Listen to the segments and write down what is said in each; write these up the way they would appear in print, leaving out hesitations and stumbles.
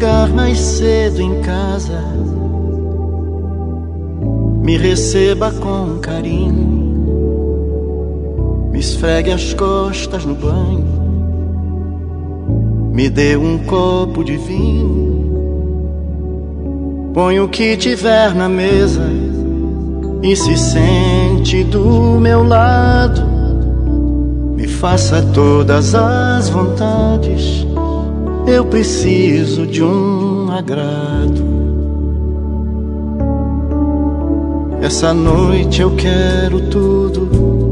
chegar mais cedo em casa, me receba com carinho, me esfregue as costas no banho, me dê um copo de vinho, põe o que tiver na mesa e se sente do meu lado, me faça todas as vontades, eu preciso de um agrado. Essa noite eu quero tudo,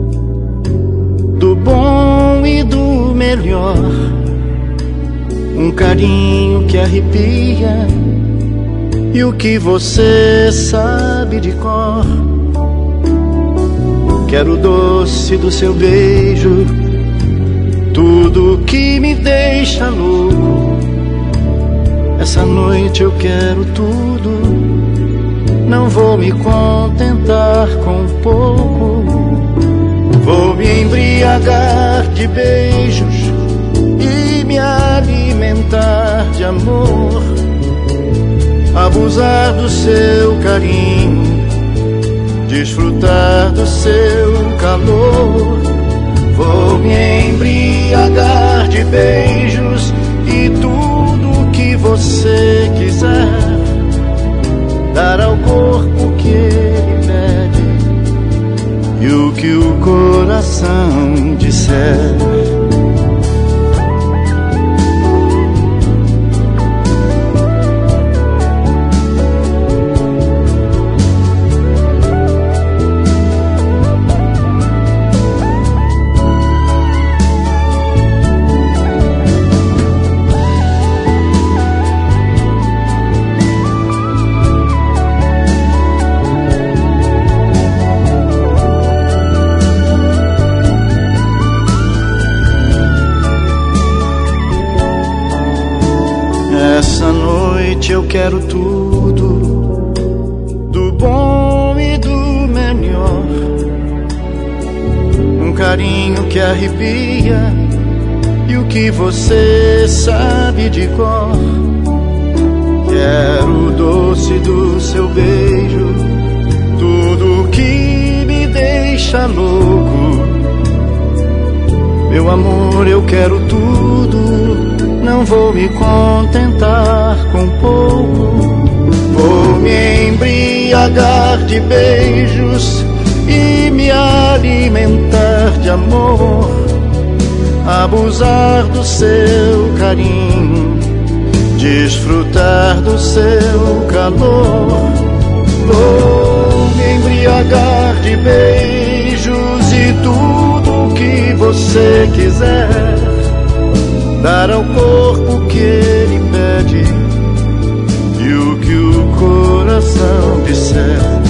do bom e do melhor, um carinho que arrepia e o que você sabe de cor. Quero o doce do seu beijo, tudo que me deixa louco. Essa noite eu quero tudo, não vou me contentar com pouco. Vou me embriagar de beijos e me alimentar de amor, abusar do seu carinho, desfrutar do seu calor. Vou me embriagar de beijos e tudo que você quiser, dar ao corpo que ele pede e o que o coração disser. Essa noite eu quero tudo, do bom e do melhor, um carinho que arrepia e o que você sabe de cor. Quero o doce do seu beijo, tudo que me deixa louco. Meu amor, eu quero tudo, não vou me contentar com pouco. Vou me embriagar de beijos e me alimentar de amor, abusar do seu carinho, desfrutar do seu calor. Vou me embriagar de beijos e tudo que você quiser, dar ao corpo que ele pede e o que o coração disser.